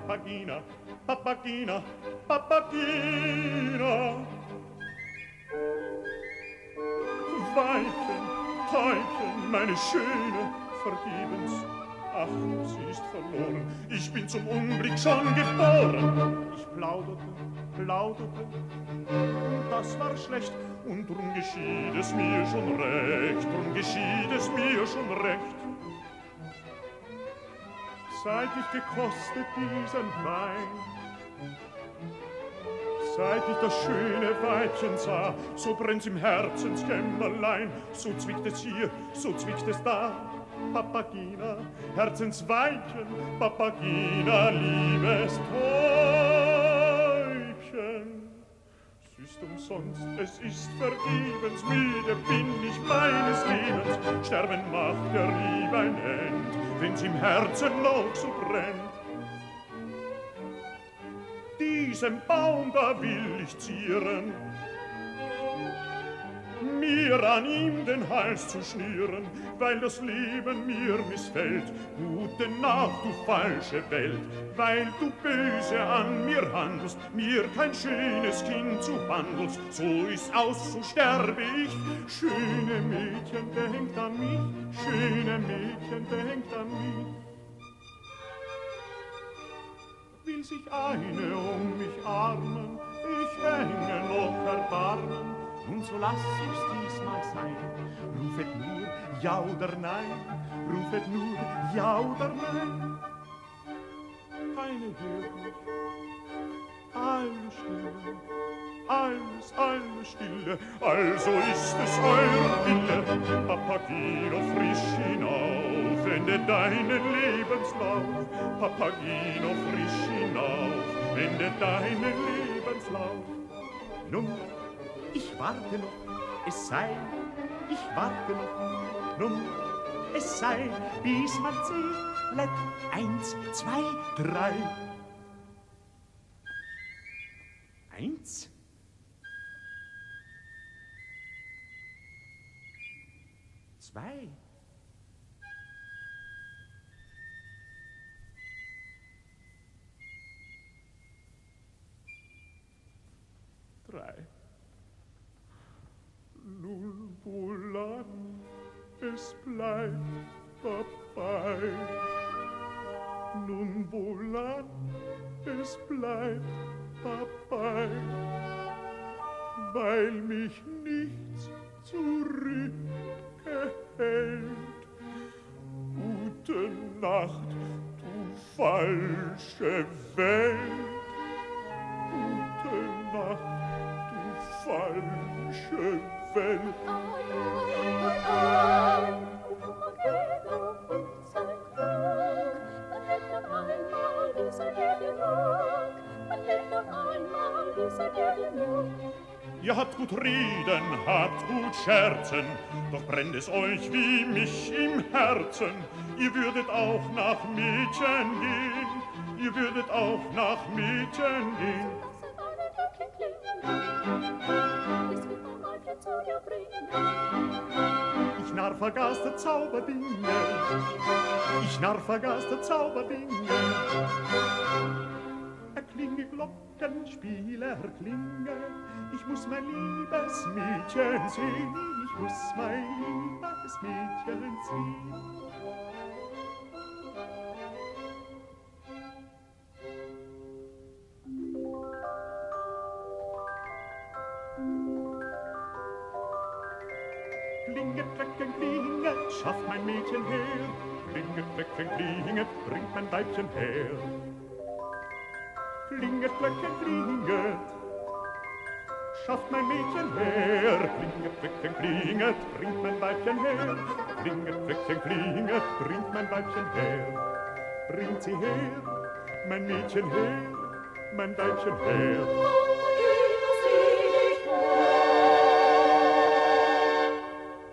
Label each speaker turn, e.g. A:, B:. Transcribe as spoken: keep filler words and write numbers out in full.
A: Papagina, Papagina, Papagina. Weibchen, Täubchen, meine Schöne, vergebens. Ach, sie ist verloren, ich bin zum Unglück schon geboren. Ich plauderte, plauderte, und das war schlecht. Und drum geschieht es mir schon recht, drum geschieht es mir schon recht. Seit ich gekostet diesen Wein, seit ich das schöne Weibchen sah, so brennt's im Herzenskämmerlein, so zwickt es hier, so zwickt es da. Papagina, Herzensweibchen, Papagina, liebes Täubchen. Es ist umsonst, es ist vergebens, müde bin ich meines Lebens. Sterben macht der Liebe ein End, wenn's im Herzen noch so brennt. Diesen Baum da will ich zieren, mir an ihm den Hals zu schnüren, weil das Leben mir missfällt. Gute Nacht, du falsche Welt, weil du böse an mir handelst, mir kein schönes Kind zuhandelst. So ist aus, so sterbe ich. Schöne Mädchen, denkt an mich, schöne Mädchen, denkt an mich. Will sich eine um mich armen, ich hänge noch Erbarmen. Und so lass ich's diesmal sein, rufet nur ja oder nein, rufet nur ja oder nein. Keine hört mich, alles stille, alles, alles stille, also ist es euer Wille. Papagino, frisch hinauf, ende deinen Lebenslauf. Papagino, frisch hinauf, ende deinen Lebenslauf. Nun, ich warte noch, es sei, ich warte noch, nun, es sei, bis man zählet, eins, zwei, drei. Eins, zwei, drei. Nun wohlan, es bleibt dabei. Nun wohlan, es bleibt dabei, weil mich nichts zurückhält. Gute Nacht, du falsche Welt. Gute Nacht, du falsche Welt. Ihr habt gut reden, habt gut scherzen, doch brennt es euch wie mich im Herzen. Ihr würdet auch nach Mädchen gehen, ihr würdet auch nach Mädchen gehen. Ich narr vergaß der Zauberdinge, ich narr vergaß der Zauberdinge. Erklinge Glockenspiel, erklinge, ich muss mein liebes Mädchen sehen, ich muss mein liebes Mädchen sehen. Klinget, klecken, klinget, schafft mein Mädchen her. Klinget, klecken, klinget, bringt mein Weibchen her. Klinget, klecken, klinget, schafft mein Mädchen her. Klinget, klecken, klinget, bringt mein Weibchen her. Klinget, klecken, klinget, bringt mein Weibchen her. Bringt sie her, mein Mädchen her, mein Weibchen her.